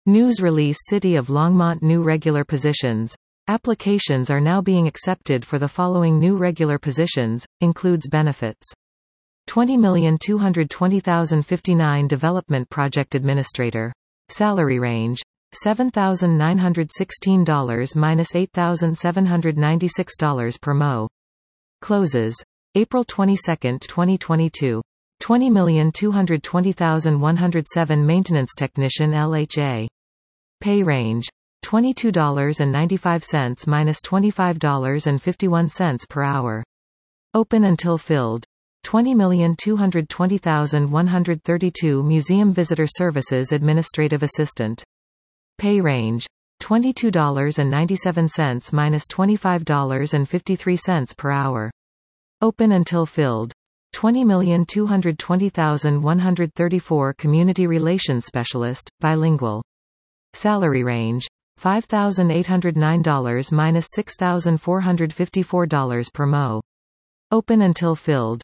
News release City of Longmont new regular positions. Applications are now being accepted for the following new regular positions, includes benefits. 20,220,059 Development Project Administrator. Salary range. $7,916 - $8,796 per mo. Closes. April 22, 2022. 20,220,107 Maintenance Technician LHA. Pay range. $22.95 - $25.51 per hour. Open until filled. 20,220,132 Museum Visitor Services Administrative Assistant. Pay range. $22.97 - $25.53 per hour. Open until filled. 20,220,134 Community Relations Specialist, Bilingual. Salary range. $5,809 - $6,454 per mo. Open until filled.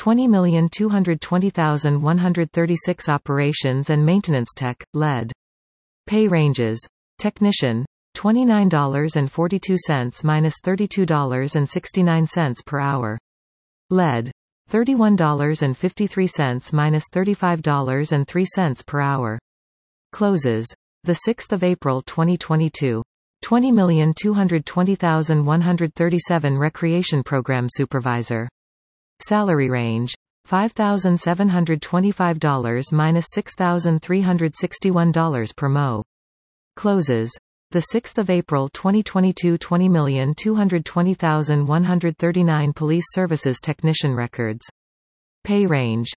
20,220,136 Operations and Maintenance Tech, LED. Pay ranges. Technician. $29.42 - $32.69 per hour. LED. $31.53 - $35.03 per hour. Closes. 6 April 2022. 20,220,137 Recreation Program Supervisor. Salary range. $5,725 - $6,361 per mo. Closes. 6 April 2022. 20,220,139 Police Services Technician Records. Pay range.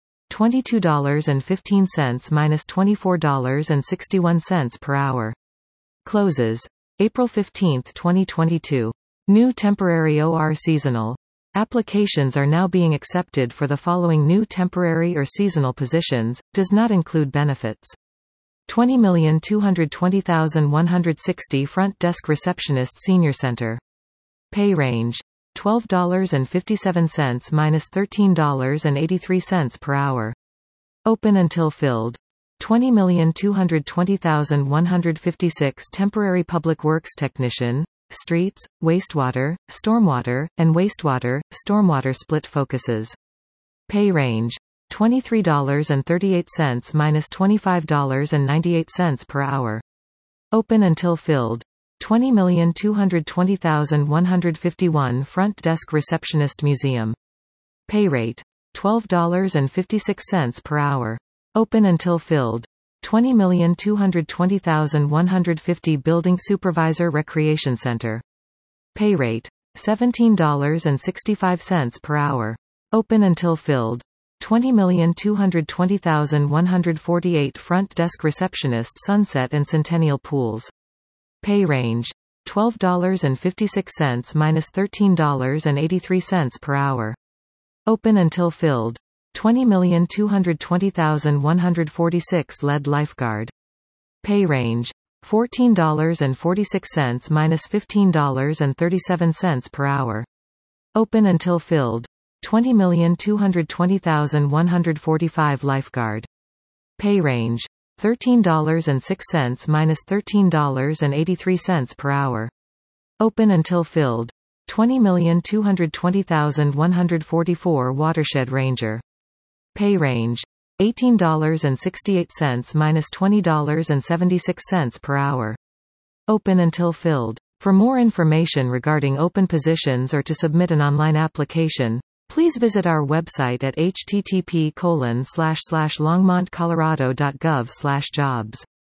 $22.15 - $24.61 per hour. Closes. April 15, 2022. New temporary OR seasonal. Applications are now being accepted for the following new temporary or seasonal positions, does not include benefits. 20,220,160 Front Desk Receptionist Senior Center. Pay range. $12.57 - $13.83 per hour. Open until filled. 20,220,156 Temporary Public Works Technician, Streets, Wastewater, Stormwater, and Wastewater, Stormwater Split Focuses. Pay range. $23.38 - $25.98 per hour. Open until filled. 20,220,151 Front Desk Receptionist Museum. Pay rate. $12.56 per hour. Open until filled. 20,220,150 Building Supervisor Recreation Center. Pay rate. $17.65 per hour. Open until filled. 20,220,148 Front Desk Receptionist Sunset and Centennial Pools. Pay range. $12.56 - $13.83 per hour. Open until filled. 20,220,146 LED Lifeguard. Pay range. $14.46 - $15.37 per hour. Open until filled. 20,220,145 Lifeguard. Pay range. $13.06 - $13.83 per hour. Open until filled. 20,220,144 Watershed Ranger. Pay range. $18.68 - $20.76 per hour. Open until filled. For more information regarding open positions or to submit an online application, please visit our website at http://longmontcolorado.gov/jobs.